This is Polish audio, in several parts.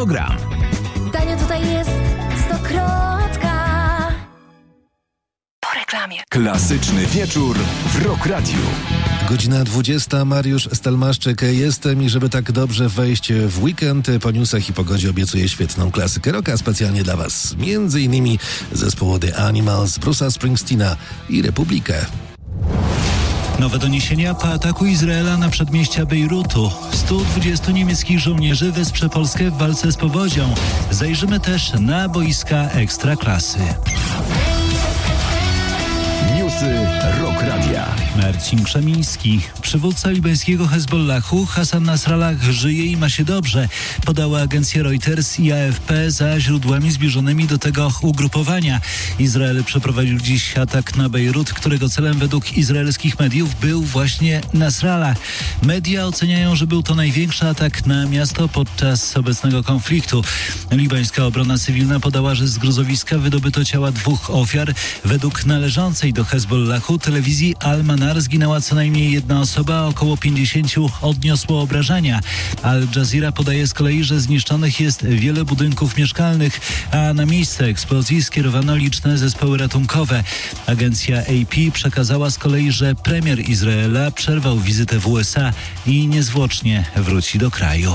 program. Tanio tutaj jest stokrotka. Po reklamie. Klasyczny wieczór w Rock Radiu. Godzina 20. Mariusz Stelmaszczyk. Jestem i żeby tak dobrze wejść w weekend, po newsach i pogodzie obiecuję świetną klasykę rocka specjalnie dla Was. Między innymi zespoły The Animals, Bruce'a Springsteena i Republikę. Nowe doniesienia po ataku Izraela na przedmieścia Bejrutu. 120 niemieckich żołnierzy wesprze Polskę w walce z powodzią. Zajrzymy też na boiska ekstraklasy. Newsy Rock Radia. Marcin Krzemiński. Przywódca libańskiego Hezbollahu Hassan Nasrallah żyje i ma się dobrze, podała agencja Reuters i AFP za źródłami zbliżonymi do tego ugrupowania. Izrael przeprowadził dziś atak na Bejrut, którego celem według izraelskich mediów był właśnie Nasrallah. Media oceniają, że był to największy atak na miasto podczas obecnego konfliktu. Libańska obrona cywilna podała, że z gruzowiska wydobyto ciała 2 ofiar. Według należącej do Hezbollahu telewizji Al-Manar zginęła co najmniej 1 osoba, około 50 odniosło obrażenia. Al Jazeera podaje z kolei, że zniszczonych jest wiele budynków mieszkalnych, a na miejsce eksplozji skierowano liczne zespoły ratunkowe. Agencja AP przekazała z kolei, że premier Izraela przerwał wizytę w USA i niezwłocznie wróci do kraju.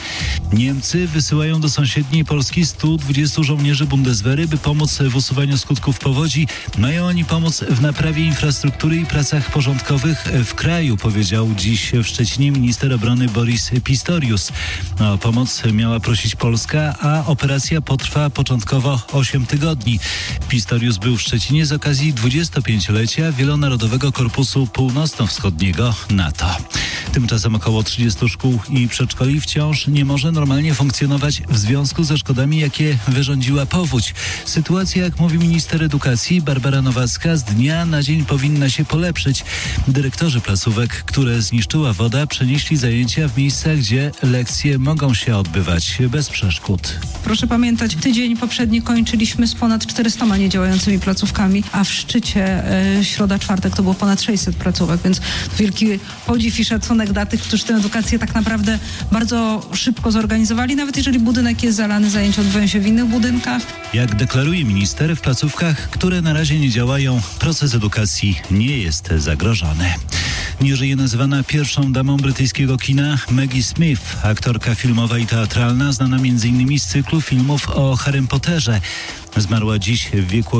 Niemcy wysyłają do sąsiedniej Polski 120 żołnierzy Bundeswehry, by pomóc w usuwaniu skutków powodzi. Mają oni pomóc w naprawie infrastruktury i pracach porządkowych w kraju, powiedział dziś w Szczecinie minister obrony Boris Pistorius. O pomoc miała prosić Polska, a operacja potrwa początkowo 8 tygodni. Pistorius był w Szczecinie z okazji 25-lecia Wielonarodowego Korpusu Północno-Wschodniego NATO. Tymczasem około 30 szkół i przedszkoli wciąż nie może normalnie funkcjonować w związku ze szkodami, jakie wyrządziła powódź. Sytuacja, jak mówi minister edukacji Barbara Nowacka, z dnia na dzień powinna się polepszyć. Dyrektorzy placówek, które zniszczyła woda, przenieśli zajęcia w miejscach, gdzie lekcje mogą się odbywać bez przeszkód. Proszę pamiętać, tydzień poprzedni kończyliśmy z ponad 400 niedziałającymi placówkami, a w szczycie środa, czwartek to było ponad 600 placówek, więc wielki podziw i szacunek dla tych, którzy tę edukację tak naprawdę bardzo szybko zorganizowali, nawet jeżeli budynek jest zalany, zajęcia odbywają się w innych budynkach. Jak deklaruje minister, w placówkach, które na razie nie działają, proces edukacji nie jest zagrożony. Nie żyje nazywana pierwszą damą brytyjskiego kina Maggie Smith, aktorka filmowa i teatralna, znana m.in. z cyklu filmów o Harrym Potterze. Zmarła dziś w wieku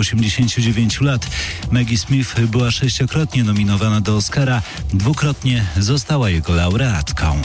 89 lat. Maggie Smith była 6-krotnie nominowana do Oscara, 2-krotnie została jego laureatką.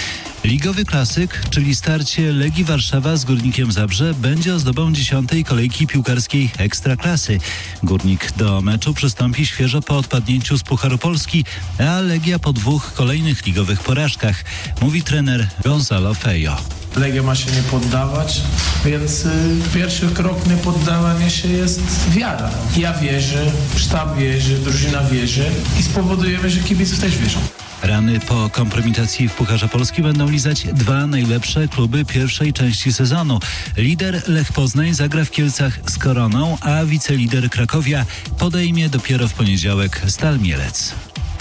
Ligowy klasyk, czyli starcie Legii Warszawa z Górnikiem Zabrze, będzie ozdobą 10. kolejki piłkarskiej Ekstraklasy. Górnik do meczu przystąpi świeżo po odpadnięciu z Pucharu Polski, a Legia po 2 kolejnych ligowych porażkach, mówi trener Gonzalo Fejo. Legia ma się nie poddawać, więc pierwszy krok niepoddawania się jest wiara. Ja wierzę, sztab wierzy, drużyna wierzy i spowodujemy, że kibiców też wierzą. Rany po kompromitacji w Pucharze Polski będą lizać 2 najlepsze kluby pierwszej części sezonu. Lider Lech Poznań zagra w Kielcach z Koroną, a wicelider Krakowia podejmie dopiero w poniedziałek Stal Mielec.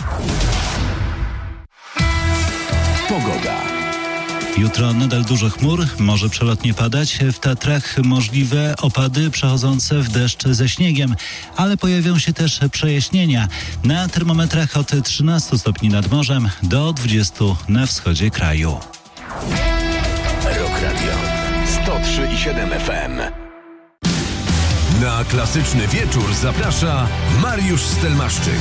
Pogoda. Jutro nadal dużo chmur, może przelotnie padać. W Tatrach możliwe opady przechodzące w deszcz ze śniegiem, ale pojawią się też przejaśnienia. Na termometrach od 13 stopni nad morzem do 20 na wschodzie kraju. Rock Radio 103,7 FM. Na klasyczny wieczór zaprasza Mariusz Stelmaszczyk.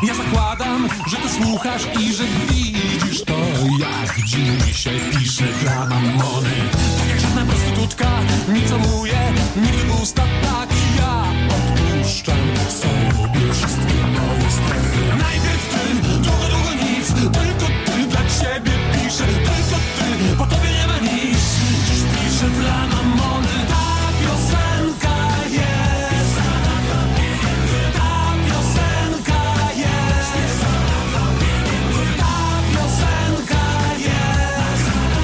Ja zakładam, że ty słuchasz i że widzisz to, jak dzisiaj piszę dla mamony. Tak jak żadna prostytutka, nic omuje, nigdy w usta tak. Ja odpuszczam sobie wszystkie moje strefy. Najpierw ty, długo nic, tylko ty dla ciebie piszę, tylko ty, po tobie nie ma nic. Dziś piszę dla mamony. Ta piosenka jest, ta piosenka jest, ta piosenka jest,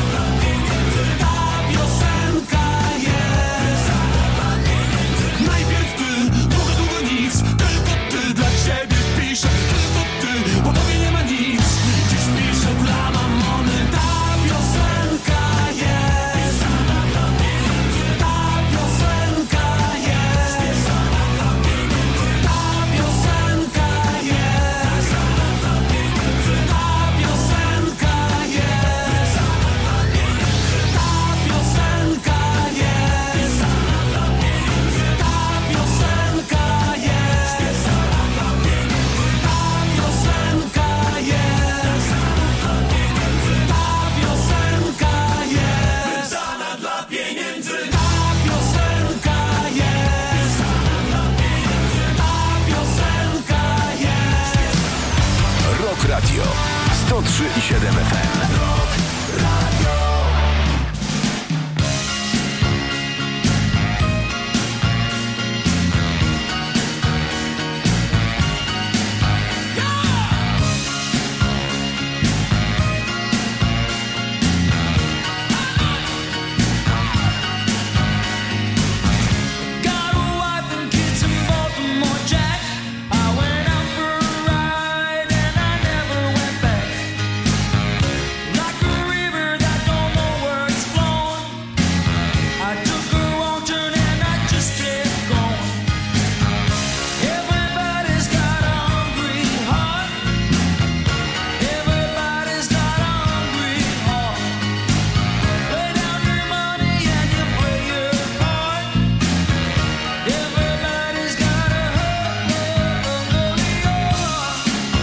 ta piosenka jest. Najpierw ty, długo nic, tylko ty dla ciebie piszę, tylko ty, po tobie nie ma nic. Dziś piszę dla mamony. Ta piosenka jest, ta piosenka jest, ta piosenka jest, ta piosenka jest, ta piosenka jest, ta piosenka jest, ta piosenka jest, ta piosenka jest dana dla pieniędzy. Ta piosenka jest, ta piosenka jest. Rock Radio 103,7 FM. Got a wife and kids in Baltimore, Jack. I went out for a ride and I never went back. Like a river that don't know where it's flowing, I took a wrong turn and I just kept going. Everybody's got a hungry heart. Everybody's got a hungry heart. Lay down your money and you play your part. Everybody's got a hungry heart.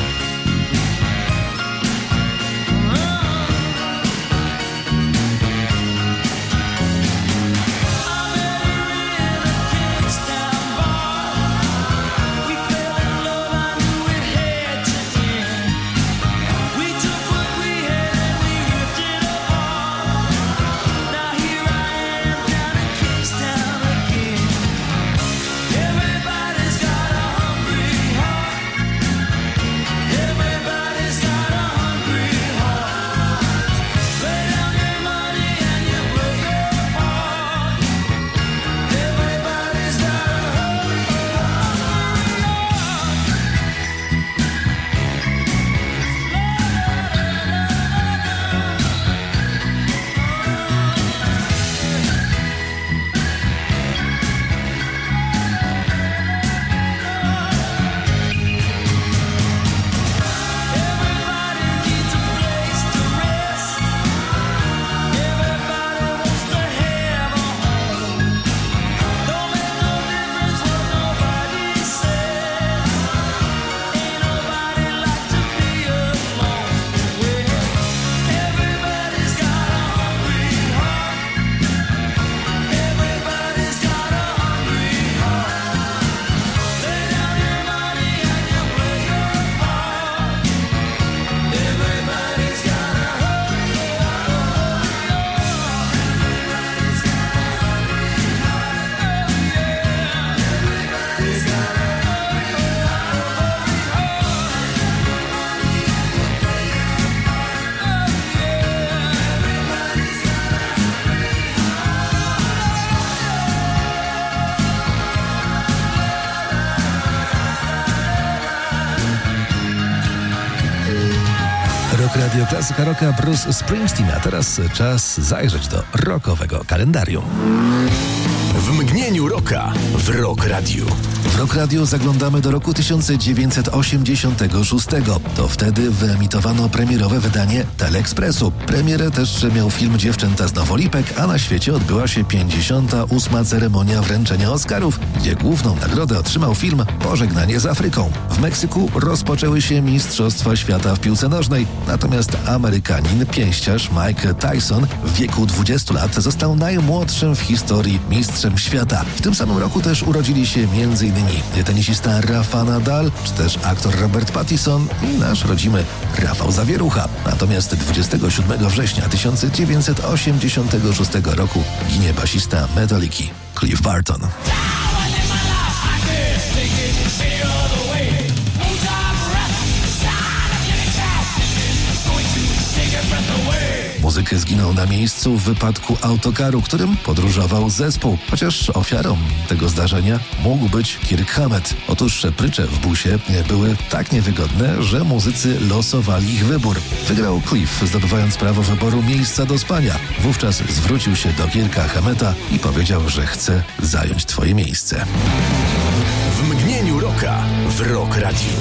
I met her in a Kingstown bar. We fell in love, I knew it had to end. We took what we had and we ripped it apart. Now here I am down in Kingstown again. Everybody's got a hungry heart. Everybody's got a hungry heart. Lay down your money and you play your part. Everybody's got a hungry heart. Everybody needs a place to rest. Everybody wants to have a home. Don't make no difference what nobody says. Ain't nobody like to be alone. Well, everybody's got a hungry heart. Everybody's got a hungry heart. Lay down your money and you play your part. Everybody's got a hungry heart. Everybody's got a hungry heart. Oh yeah. Everybody's got a hungry Rock Radio, klasyka rocka, Bruce Springsteen. A teraz czas zajrzeć do rockowego kalendarium. W mgnieniu rocka w Rock Radio. W Rock Radio zaglądamy do roku 1986. To wtedy wyemitowano premierowe wydanie Teleekspresu. Premierę też miał film Dziewczęta z Nowolipek, a na świecie odbyła się 58. ceremonia wręczenia Oscarów, gdzie główną nagrodę otrzymał film Pożegnanie z Afryką. W Meksyku rozpoczęły się Mistrzostwa Świata w piłce nożnej, natomiast Amerykanin, pięściarz Mike Tyson w wieku 20 lat został najmłodszym w historii mistrzem świata. W tym samym roku też urodzili się m.in. tenisista Rafa Nadal, czy też aktor Robert Pattinson i nasz rodzimy Rafał Zawierucha. Natomiast 27 września 1986 roku ginie basista Metaliki Cliff Barton. Muzyk zginął na miejscu w wypadku autokaru, którym podróżował zespół. Chociaż ofiarą tego zdarzenia mógł być Kirk Hammett. Otóż prycze w busie były tak niewygodne, że muzycy losowali ich wybór. Wygrał Cliff, zdobywając prawo wyboru miejsca do spania. Wówczas zwrócił się do Kirka Hammetta i powiedział, że chce zająć twoje miejsce. W mgnieniu rocka w Rock Radio.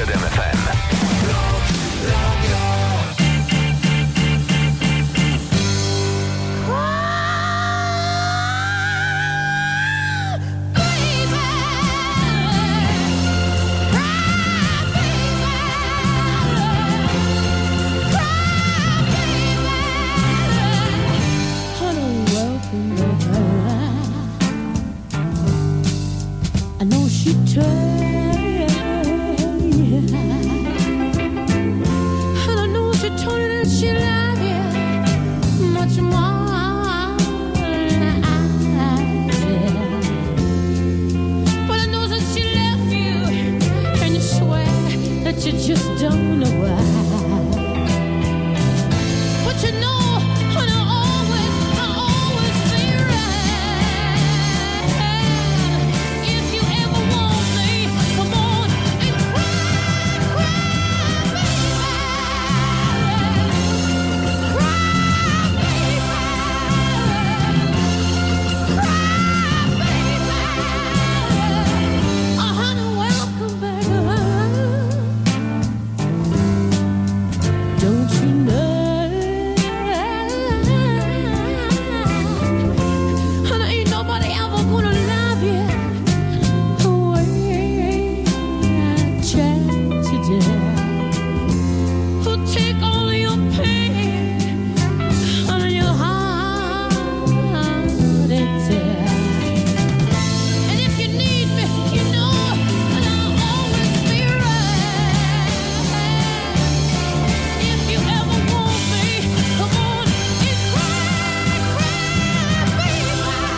106,7 FM. I know she tried, and I know she told you that she loved you much more than I did. But I know that she left you, and you swear that you just don't know why. But you know, and I'll always be right. If you ever want me, come on and cry, baby. Cry, baby. Oh, honey, welcome back. Don't you know? Honey, ain't nobody ever gonna love you the way I tried today. Who'll take all your pain on your heart and tear. And if you need me, you know I'll always be right. If you ever want me, come on and cry, baby.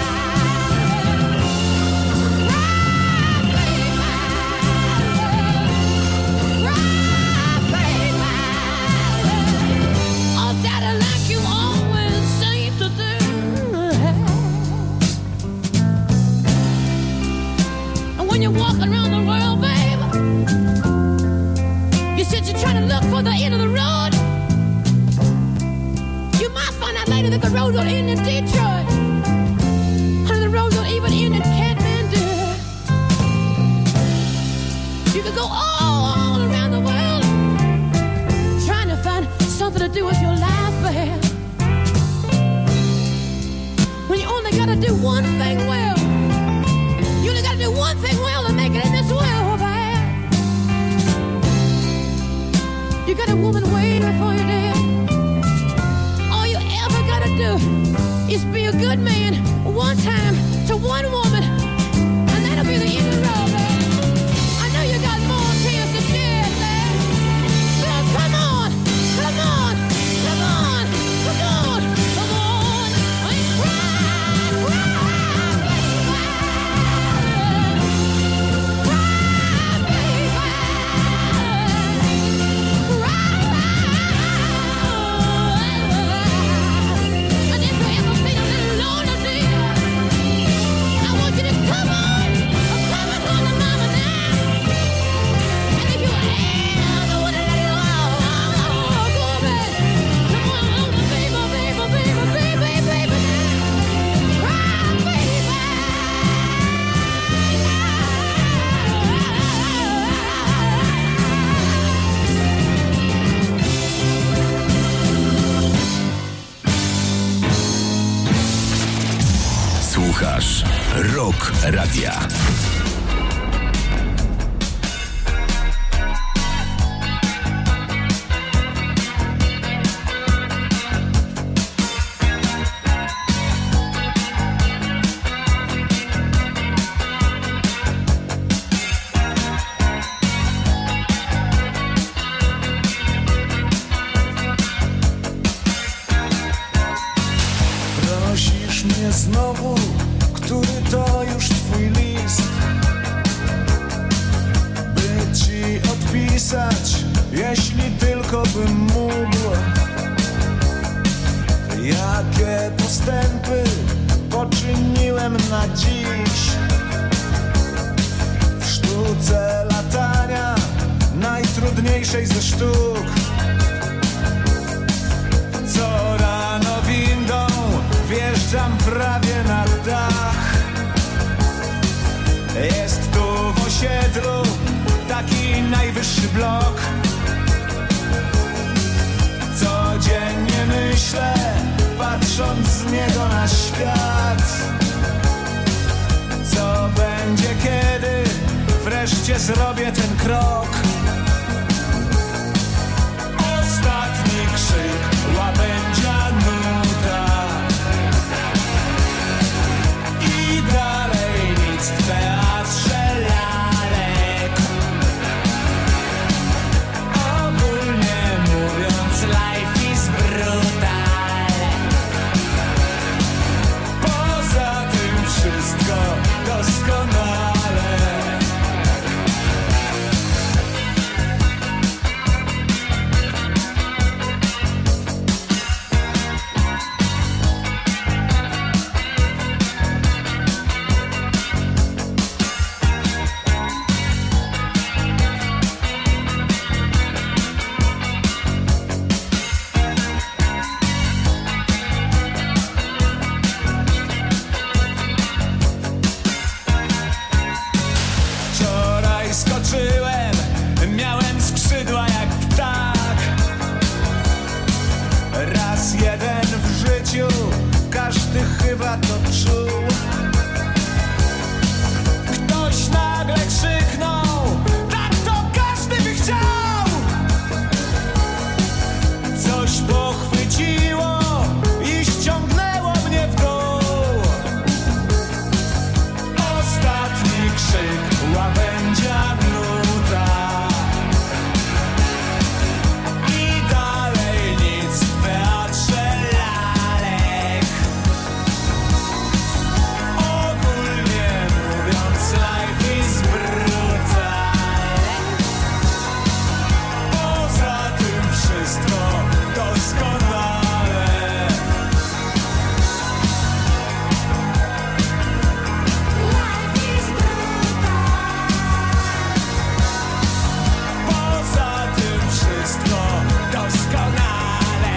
Oh, daddy, like you always seem to do. And when you're walking around the world, baby, you said you're trying to look for the end of the road. You might find out later that the road don't end in Detroit. And the road don't even end in Kathmandu. You could go all around the world trying to find something to do with your life, babe. When you only gotta do one thing well. You only gotta do one thing well to make it in this world, babe. You got a woman waiting for you there. All you ever gotta do is be a good man one time to one woman, and that'll be the end of the road, babe. I know you got more tears to shed, babe. So come on, come on, come on, come on, come on, and cry, baby. Cry, baby. And if you ever feel a little lonely, dear, I want you to come on to mama now. And if you ever want to let it all go, baby, come on to baby now. Cry, baby. Słuchasz Rock Radia. Prosisz mnie znowu, który to już twój list, by ci odpisać, jeśli tylko bym mógł. Jakie postępy poczyniłem na dziś w sztuce latania, najtrudniejszej ze sztuk. Co rano windą wjeżdżam prawie na dach. Jest tu w osiedlu taki najwyższy blok. Codziennie myślę, patrząc z niego na świat, co będzie, kiedy wreszcie zrobię ten krok. Ostatni krzyk, łabędzia nuta i dalej nic w teatrze lalek. Ogólnie mówiąc, life is brutal. Poza tym wszystko doskonale. Wczoraj skoczyłem, miałem skrzydła jak ptak. Raz jeden w życiu, każdy chyba to czuł. Ktoś nagle krzyknął, tak to każdy by chciał. Coś pochwyciło i ściągnęło mnie w dół. Ostatni krzyk, łabędzia nuta i dalej nic w teatrze lalek. Ogólnie mówiąc, life is brutal. Poza tym wszystko doskonale. Poza tym wszystko doskonale.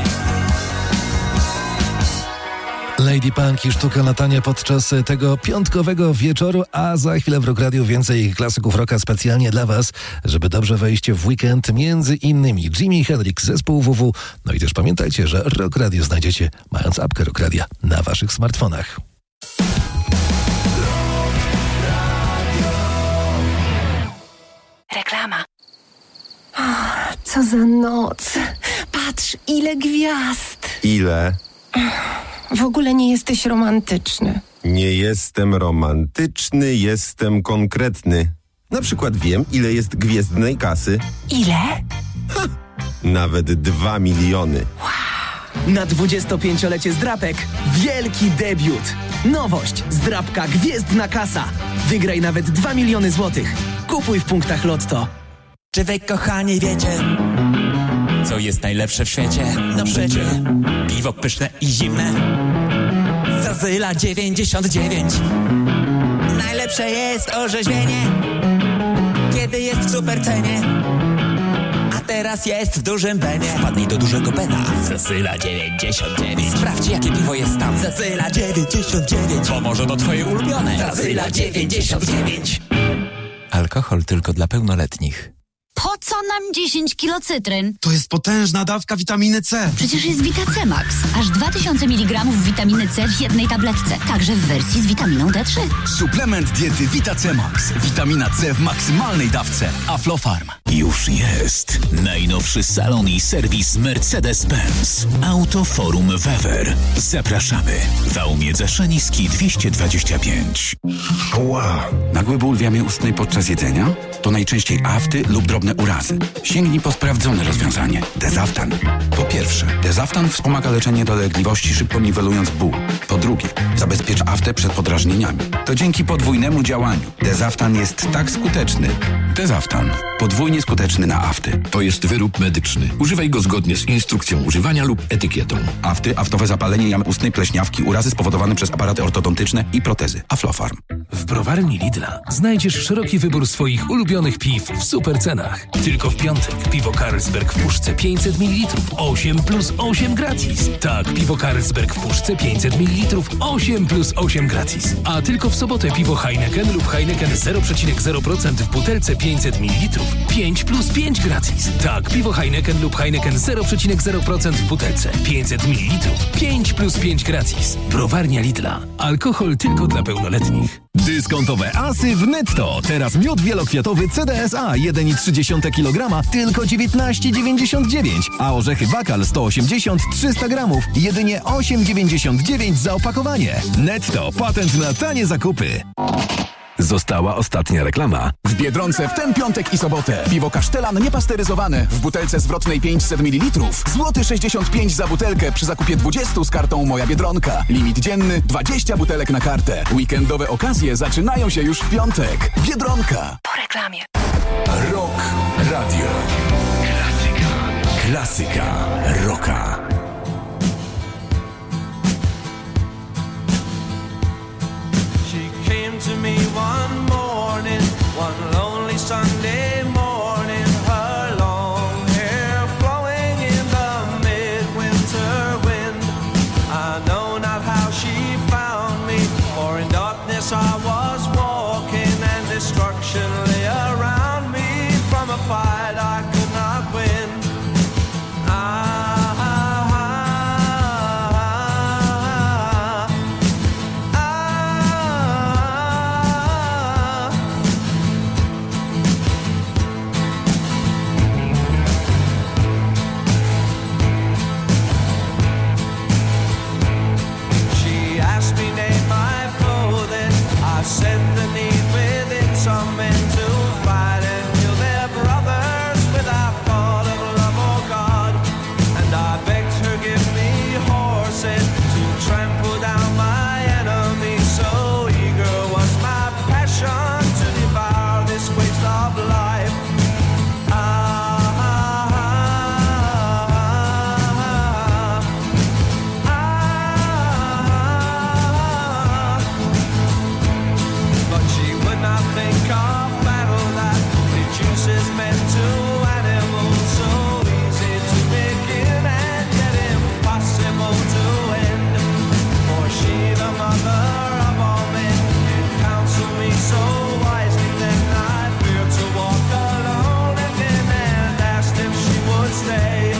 Lady Punk i sztuka latania podczas tego piątkowego wieczoru, a za chwilę w Rock Radio więcej klasyków rocka specjalnie dla Was, żeby dobrze wejść w weekend, między innymi Jimi Hendrix, zespół WW. No i też pamiętajcie, że Rock Radio znajdziecie mając apkę Rock Radia na Waszych smartfonach. Reklama. Co za noc. Patrz, ile gwiazd. Ile? W ogóle nie jesteś romantyczny. Nie jestem romantyczny, jestem konkretny. Na przykład wiem, ile jest gwiezdnej kasy. Ile? Nawet 2 miliony. Na 25-lecie Zdrapek wielki debiut. Nowość. Zdrapka Gwiezdna Kasa. Wygraj nawet 2 miliony złotych. Kupuj w punktach Lotto. Czy wy, kochani, wiecie, co jest najlepsze w świecie? No przecie piwo pyszne i zimne Zazyla 99. Najlepsze jest orzeźwienie, kiedy jest w super cenie. A teraz jest w dużym benie. Wpadnij do dużego bena. Zazyla 99. Sprawdź, jakie piwo jest tam. Zazyla 99. Bo może to twoje ulubione. Zazyla 99. Alkohol tylko dla pełnoletnich. Po co nam 10 kilo cytryn? To jest potężna dawka witaminy C. Przecież jest Vita-C Max. Aż 2000 mg witaminy C w jednej tabletce. Także w wersji z witaminą D3. Suplement diety Vita-C Max. Witamina C w maksymalnej dawce. Aflofarm. Już jest najnowszy salon i serwis Mercedes-Benz. Autoforum Wewer. Zapraszamy. Wałmiedza Szaniski 225. Ła! Nagły ból w jamie ustnej podczas jedzenia? To najczęściej afty lub drobne urazy. Sięgnij po sprawdzone rozwiązanie. Dezaftan. Po pierwsze, Dezaftan wspomaga leczenie dolegliwości, szybko niwelując ból. Po drugie, zabezpiecz aftę przed podrażnieniami. To dzięki podwójnemu działaniu. Dezaftan jest tak skuteczny. Dezaftan. Podwójnie skuteczny na afty. To jest wyrób medyczny. Używaj go zgodnie z instrukcją używania lub etykietą. Afty, aftowe zapalenie jamy ustnej, pleśniawki, urazy spowodowane przez aparaty ortodontyczne i protezy. Aflofarm. W browarni Lidla znajdziesz szeroki wybór swoich ulubionych piw w super cenach. Tylko w piątek piwo Carlsberg w puszce 500 ml 8 plus 8 gratis. Tak, piwo Carlsberg w puszce 500 ml 8 plus 8 gratis. A tylko w sobotę piwo Heineken lub Heineken 0,0% w butelce 500 ml 5 plus 5 gratis. Tak, piwo Heineken lub Heineken 0,0% w butelce 500 ml 5 plus 5 gratis. Browarnia Lidla. Alkohol tylko dla pełnoletnich. Dyskontowe asy w Netto. Teraz miód wielokwiatowy CDSA 1,3 kg tylko 19,99, a orzechy Bakal 180-300 gramów jedynie 8,99 za opakowanie. Netto. Patent na tanie zakupy. Została ostatnia reklama. W Biedronce w ten piątek i sobotę. Piwo Kasztelan niepasteryzowane w butelce zwrotnej 500 ml. Złoty 65 za butelkę przy zakupie 20 z kartą Moja Biedronka. Limit dzienny 20 butelek na kartę. Weekendowe okazje zaczynają się już w piątek. Biedronka. Po reklamie. Rock Radio. Klasyka rocka. To me one morning, one lonely Sunday morning, her long hair flowing in the midwinter wind. I know not how she found me, for in darkness I was walking and destruction lay around me from a fight I could not win. I said the need within some men to fight and kill their brothers without thought of love or God. And I begged her give me horses to trample down my enemies. So eager was my passion to devour this waste of life. Think of battle that reduces men to animals, so easy to begin and yet impossible to end. For she, the mother of all men, did counsel me so wisely. Then I feared to walk alone again and asked if she would stay.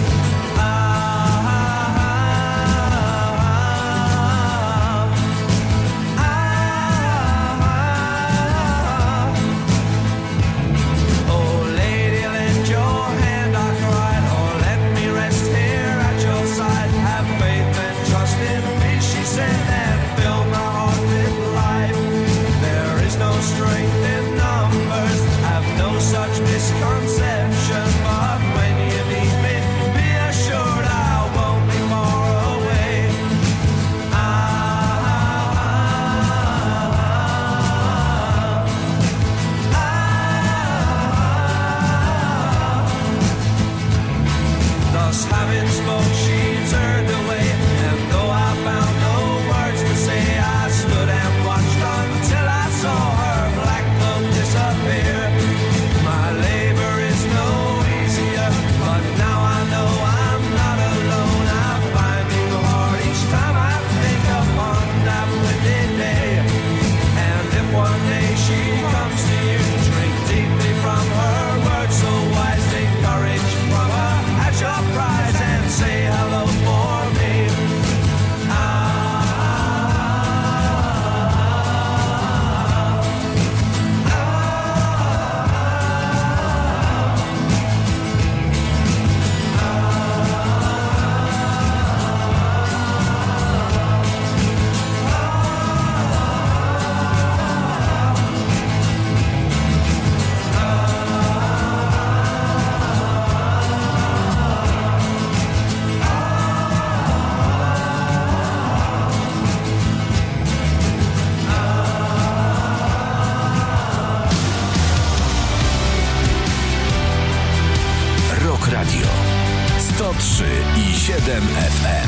Misconception, but when you need me, be assured I won't be far away. Thus having spoke, she turned away, and though I found no words to say, I stood and watched until I saw her black cloak disappear. My labor is no easier, but now I know I'm not alone. I find you hard each time I think upon that wicked day. And if one day she comes to you, drink deeply from her words so wise. Take courage from her at your prize and say hello for me. Radio 103,7 FM.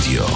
Radio.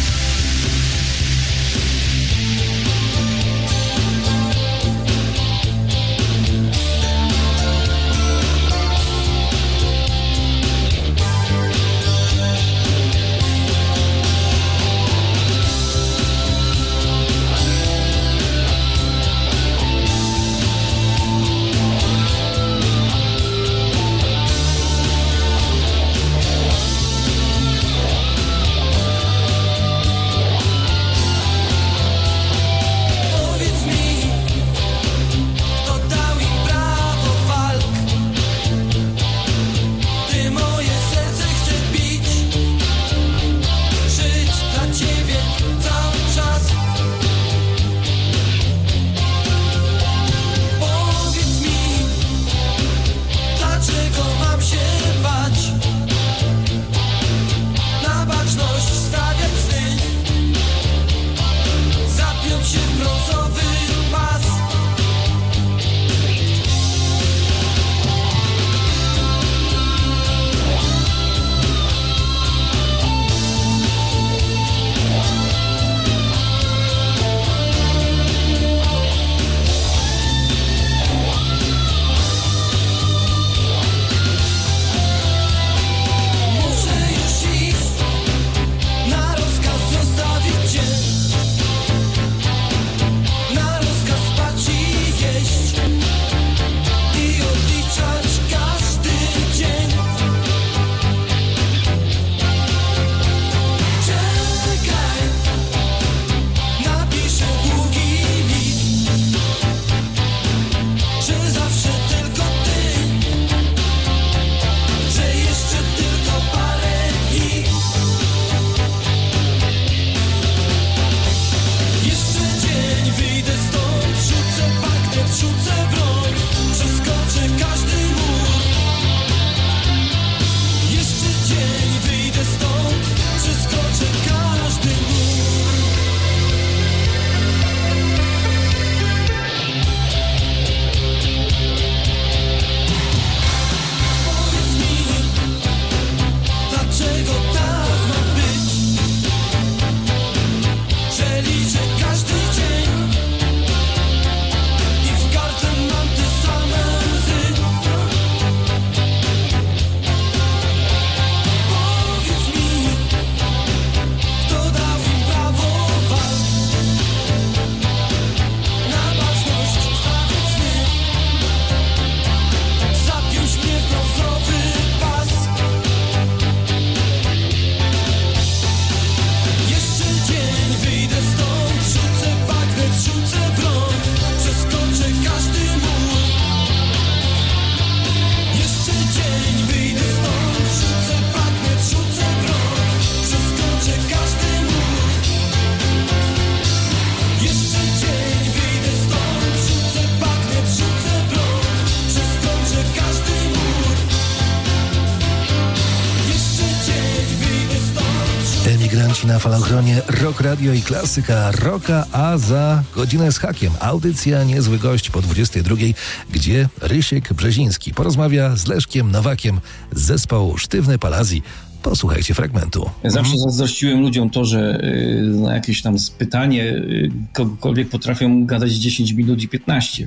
Emigranci na Falochronie, Rock Radio i klasyka rocka, a za godzinę z hakiem audycja Niezły Gość po 22, gdzie Rysiek Brzeziński porozmawia z Leszkiem Nowakiem z zespołu Sztywny Palazzi. Posłuchajcie fragmentu. Zawsze zazdrościłem ludziom to, że na jakieś tam pytanie kogokolwiek potrafią gadać 10 minut i 15.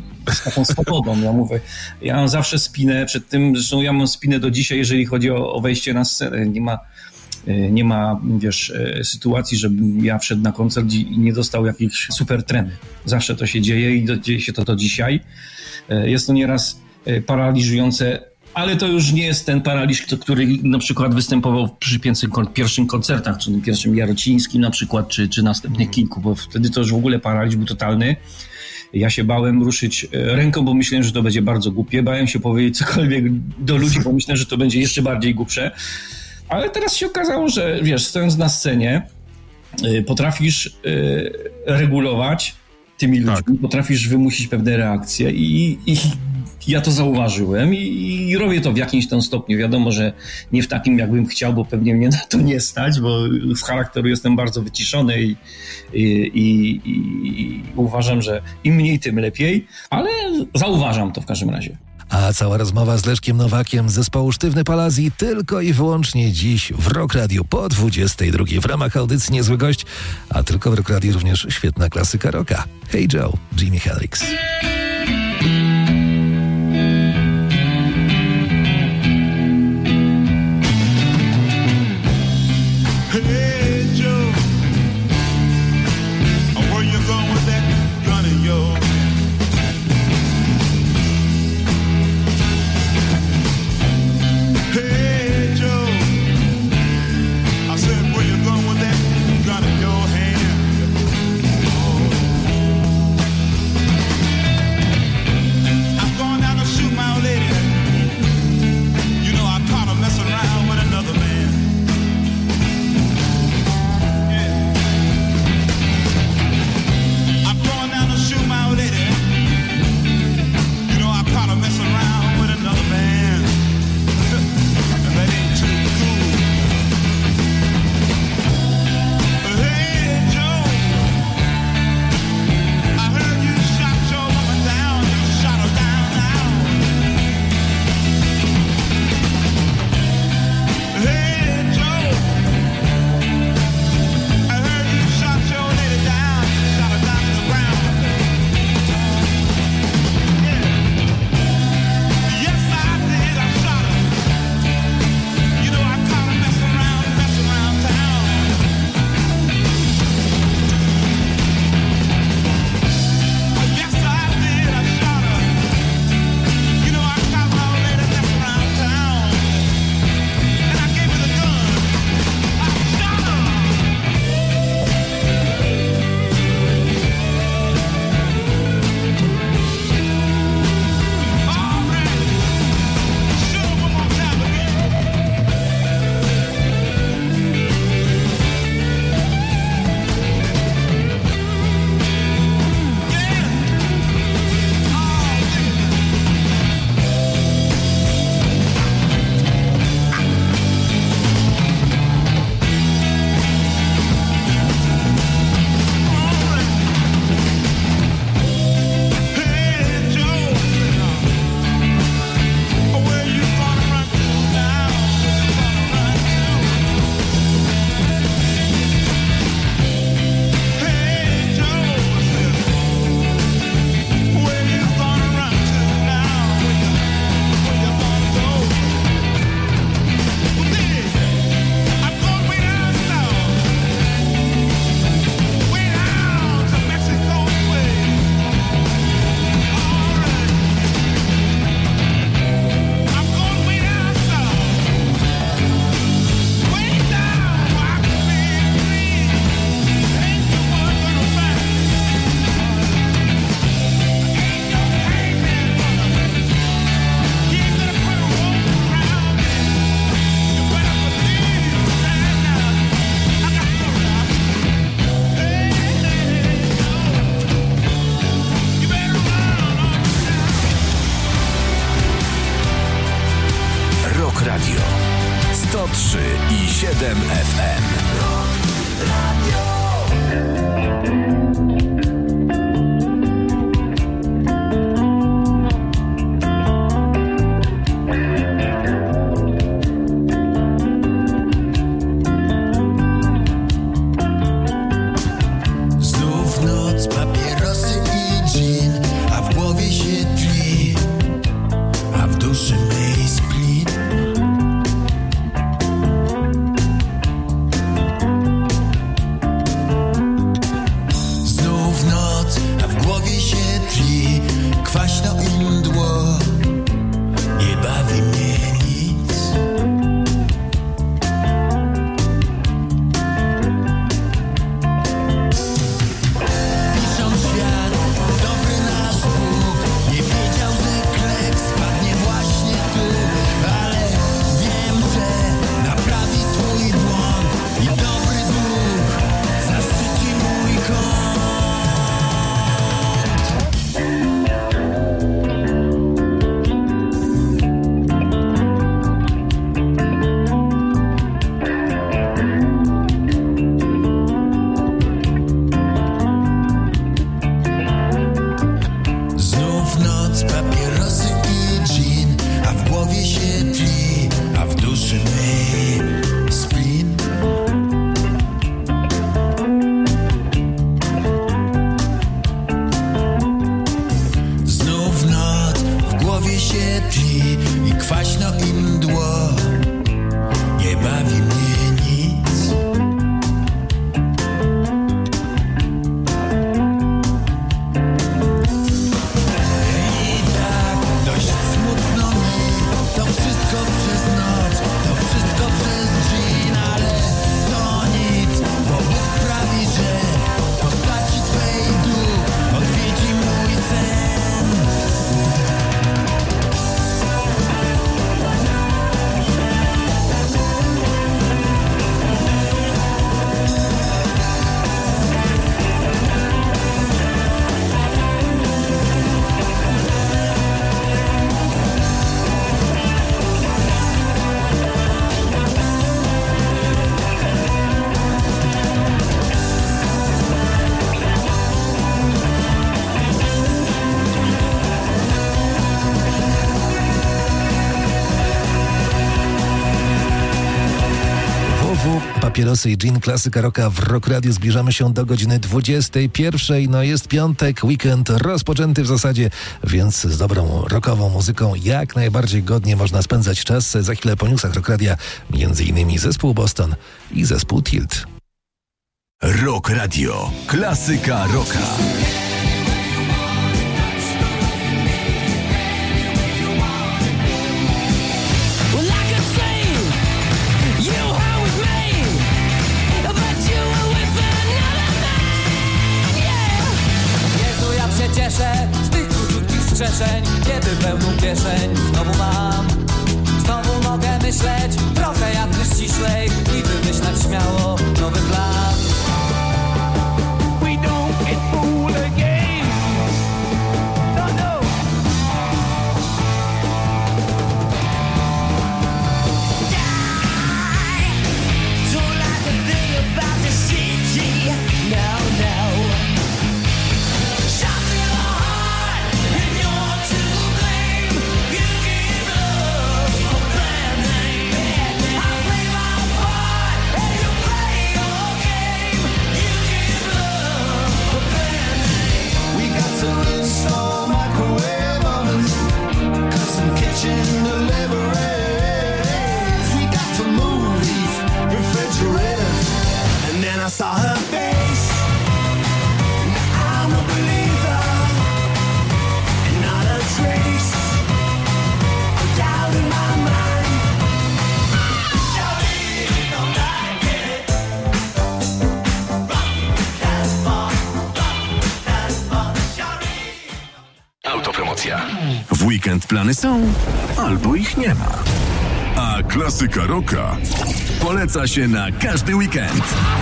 Z taką swobodą. Ja mówię, ja mam zawsze spinę przed tym, zresztą ja mam spinę do dzisiaj, jeżeli chodzi o wejście na scenę. Nie ma, wiesz, sytuacji, żebym ja wszedł na koncert i nie dostał jakiejś super tremy. Zawsze to się dzieje i dzieje się to do dzisiaj. Jest to nieraz paraliżujące, ale to już nie jest ten paraliż, który na przykład występował przy pierwszym koncertach, czy pierwszym Jarocińskim na przykład, czy następnych kilku, bo wtedy to już w ogóle paraliż był totalny. Ja się bałem ruszyć ręką, bo myślałem, że to będzie bardzo głupie. Bałem się powiedzieć cokolwiek do ludzi, bo myślałem, że to będzie jeszcze bardziej głupsze. Ale teraz się okazało, że wiesz, stojąc na scenie, potrafisz regulować tymi ludźmi, potrafisz wymusić pewne reakcje i Ja to zauważyłem i robię to w jakimś tam stopniu. Wiadomo, że nie w takim, jakbym chciał, bo pewnie mnie na to nie stać, bo z charakteru jestem bardzo wyciszony i uważam, że im mniej, tym lepiej, ale zauważam to w każdym razie. A cała rozmowa z Leszkiem Nowakiem z zespołu Sztywny Palazzi tylko i wyłącznie dziś w Rock Radiu po 22 w ramach audycji Niezły Gość, a tylko w Rock Radiu również świetna klasyka rocka. Hey Joe, Jimi Hendrix. Hey Joe, where you going with that gun of yours? Hey Joe, I said, where you going with that gun in your hand? I'm going down to shoot my old lady. You know I caught her messing around with another man. I'm going down to shoot my old lady. You know I caught her messing around with another man. And that ain't too cool. Hey Joe, I heard you shot your woman down. You shot her down now. Hey Joe, I heard you shot your lady down. You shot her down to the ground. Yes, I did. I shot her. You know I caught her messing around town. Yes, I did. I shot her. You know I caught my old lady messing around town. And I gave her the gun. I shot her. All right. Shoot her one more time again. Hey Joe, where you gonna run to now? Hey Joe, where you gonna run to now? Where you gonna go? Well, then, I'm going way down south, way down to Mexico way. All right, I'm going way down south, way down where I can be free. Ain't no one gonna find me. Ain't no hangman gonna. He ain't gonna put a rope around me. You better believe that now. I got to go now. Hey, you better run on Rock Radio 103,7 FM. Znów noc, papierosy i gin, a w głowie się tli, a w duszy mej split. Znów noc, a w głowie się tli, kwaśno i mdło, nie bawi mnie nic. Pisząc świat, dobry nasz Bóg nie wiedział, że klek spadnie właśnie się tli i kwaśno i mdło. Nie bawi mnie nic. I tak dość smutno mi to wszystko przez noc, to wszystko przez dzień, ale to nic, bo Bóg sprawi, że w postaci Twej duch odwiedzi mój sen. Papierosy i gin, klasyka rocka w Rock Radio. Zbliżamy się do godziny 21. No jest piątek, weekend rozpoczęty w zasadzie, więc z dobrą rockową muzyką jak najbardziej godnie można spędzać czas. Za chwilę po newsach Rock Radia między innymi zespół Boston i zespół Tilt. Rock Radio. Klasyka rocka. Cieszę z tych króciutkich strzeszeń, kiedy pełną kieszeń znowu mam. Znowu mogę myśleć trochę jakby ściślej i wymyślać śmiało nowy plan. We don't get fooled again. No, no. Don't like a thing about the city. No, no. I saw her face. I'm a believer, and not a trace of doubt in my mind. Autopromocja. W weekend plany są, albo ich nie ma. A klasyka rocka poleca się na każdy weekend.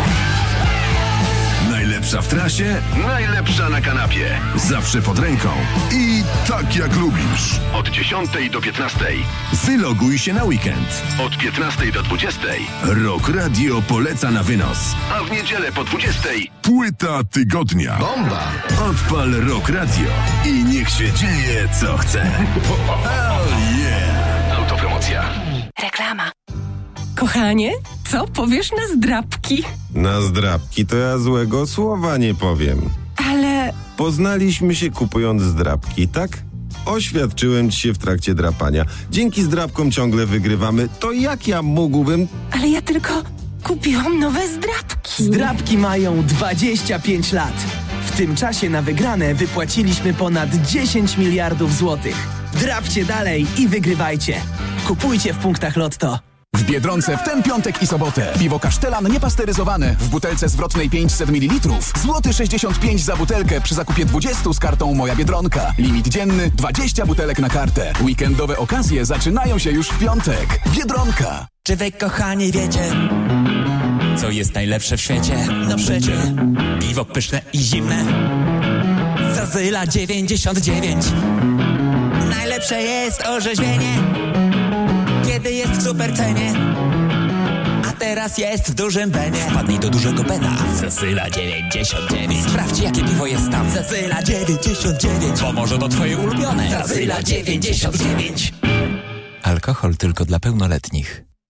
Najlepsza w trasie, najlepsza na kanapie. Zawsze pod ręką i tak jak lubisz. Od 10 do 15. Wyloguj się na weekend. Od 15 do 20. Rock Radio poleca na wynos. A w niedzielę po 20. Płyta tygodnia. Bomba! Odpal Rock Radio i niech się dzieje co chce. Oh yeah! Autopromocja. Reklama. Kochanie, co powiesz na zdrabki? Na zdrabki to ja złego słowa nie powiem. Ale... Poznaliśmy się kupując zdrabki, tak? Oświadczyłem ci się w trakcie drapania. Dzięki zdrabkom ciągle wygrywamy. To jak ja mógłbym... Ale ja tylko kupiłam nowe zdrabki. Zdrabki mają 25 lat. W tym czasie na wygrane wypłaciliśmy ponad 10 miliardów złotych. Drapcie dalej i wygrywajcie. Kupujcie w punktach Lotto. W Biedronce w ten piątek i sobotę. Piwo Kasztelan niepasteryzowane w butelce zwrotnej 500 ml. Złoty 65 za butelkę przy zakupie 20 z kartą Moja Biedronka. Limit dzienny 20 butelek na kartę. Weekendowe okazje zaczynają się już w piątek. Biedronka. Czy wy, kochani, wiecie, co jest najlepsze w świecie? No przecie piwo pyszne i zimne Zazyla 99. Najlepsze jest orzeźwienie, kiedy jest w super cenie. A teraz jest w dużym benie. Wpadnij do dużego bena. Zazyla 99. Sprawdź, jakie piwo jest tam. Zazyla 99. Bo może to twoje ulubione. Zazyla 99. Alkohol tylko dla pełnoletnich. W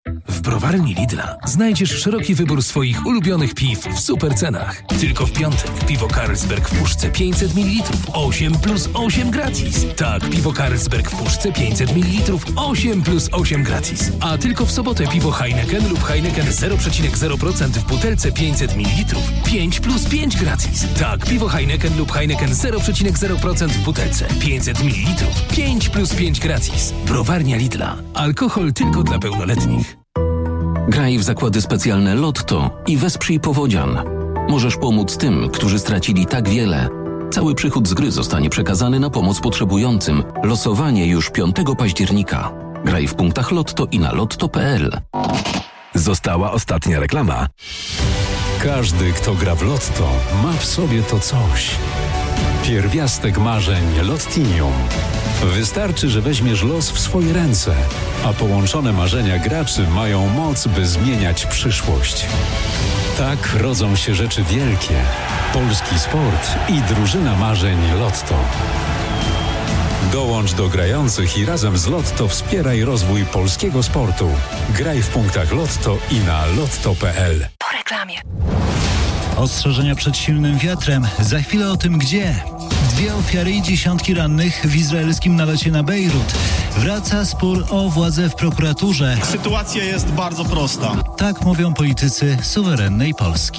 browarni Lidla znajdziesz szeroki wybór swoich ulubionych piw w super cenach. Tylko w piątek piwo Carlsberg w puszce 500 ml 8 plus 8 gratis. Tak, piwo Carlsberg w puszce 500 ml 8 plus 8 gratis. A tylko w sobotę piwo Heineken lub Heineken 0,0% w butelce 500 ml 5 plus 5 gratis. Tak, piwo Heineken lub Heineken 0,0% w butelce 500 ml 5 plus 5 gratis. Browarnia Lidla. Alkohol tylko dla pełnoletnich. Graj w zakłady specjalne Lotto i wesprzyj powodzian. Możesz pomóc tym, którzy stracili tak wiele. Cały przychód z gry zostanie przekazany na pomoc potrzebującym. Losowanie już 5 października. Graj w punktach Lotto i na lotto.pl. Została ostatnia reklama. Każdy, kto gra w Lotto, ma w sobie to coś. Pierwiastek marzeń Lottinium. Wystarczy, że weźmiesz los w swoje ręce, a połączone marzenia graczy mają moc, by zmieniać przyszłość. Tak rodzą się rzeczy wielkie. Polski sport i drużyna marzeń Lotto. Dołącz do grających i razem z Lotto wspieraj rozwój polskiego sportu. Graj w punktach Lotto i na lotto.pl. Po reklamie. Ostrzeżenia przed silnym wiatrem. Za chwilę o tym gdzie. 2 ofiary i dziesiątki rannych w izraelskim nalocie na Bejrut. Wraca spór o władzę w prokuraturze. Sytuacja jest bardzo prosta. Tak mówią politycy suwerennej Polski.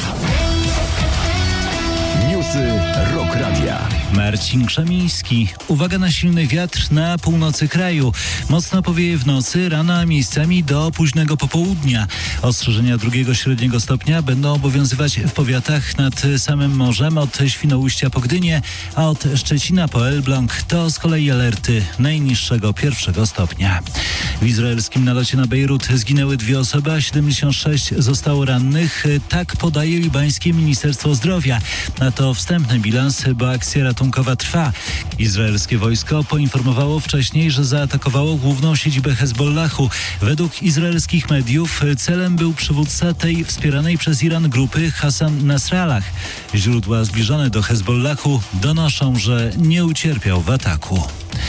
Newsy Rock Radia. Marcin Krzemiński. Uwaga na silny wiatr na północy kraju. Mocno powieje w nocy, rano, a miejscami do późnego popołudnia. Ostrzeżenia 2 średniego stopnia będą obowiązywać w powiatach nad samym morzem od Świnoujścia po Gdynię, a od Szczecina po Elbląg to z kolei alerty najniższego 1 stopnia. W izraelskim nalocie na Bejrut zginęły 2 osoby, a 76 zostało rannych. Tak podaje libańskie Ministerstwo Zdrowia. Na to wstępny bilans, bo akcja ratunkowa trwa. Izraelskie wojsko poinformowało wcześniej, że zaatakowało główną siedzibę Hezbollahu. Według izraelskich mediów celem był przywódca tej wspieranej przez Iran grupy Hassan Nasrallah. Źródła zbliżone do Hezbollahu donoszą, że nie ucierpiał w ataku.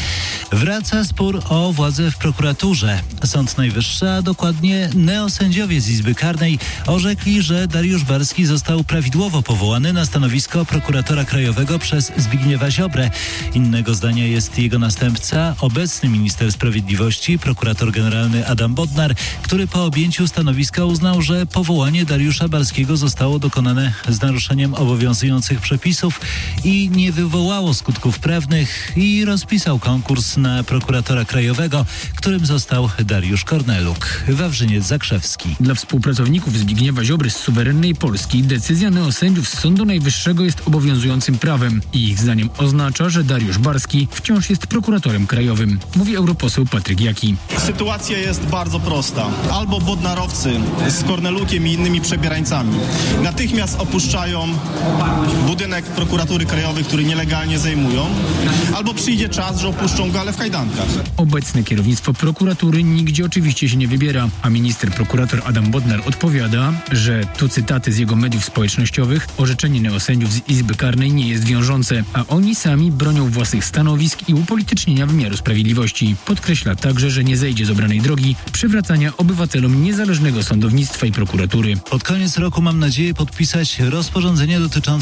Wraca spór o władzę w prokuraturze. Sąd Najwyższy, a dokładnie neosędziowie z Izby Karnej orzekli, że Dariusz Barski został prawidłowo powołany na stanowisko prokuratora krajowego przez Zbigniewa Ziobrę. Innego zdania jest jego następca, obecny minister sprawiedliwości, prokurator generalny Adam Bodnar, który po objęciu stanowiska uznał, że powołanie Dariusza Barskiego zostało dokonane z naruszeniem obowiązujących przepisów i nie wywołało skutków prawnych i rozpisał konkurs na prokuratora krajowego, którym został Dariusz Korneluk. Wawrzyniec Zakrzewski. Dla współpracowników Zbigniewa Ziobry z suwerennej Polski decyzja neosędziów z Sądu Najwyższego jest obowiązującym prawem i ich zdaniem oznacza, że Dariusz Barski wciąż jest prokuratorem krajowym, mówi europoseł Patryk Jaki. Sytuacja jest bardzo prosta. Albo bodnarowcy z Kornelukiem i innymi przebierańcami natychmiast opuszczają budynek prokuratury krajowej, który nielegalnie zajmują, albo przyjdzie czas, że opuszczą go, ale w kajdankach. Obecne kierownictwo prokuratury nigdzie oczywiście się nie wybiera, a minister prokurator Adam Bodnar odpowiada, że tu cytaty z jego mediów społecznościowych, orzeczenie neosędziów z Izby Karnej nie jest wiążące, a oni sami bronią własnych stanowisk i upolitycznienia wymiaru sprawiedliwości. Podkreśla także, że nie zejdzie z obranej drogi przywracania obywatelom niezależnego sądownictwa i prokuratury. Pod koniec roku mam nadzieję podpisać rozporządzenie dotyczące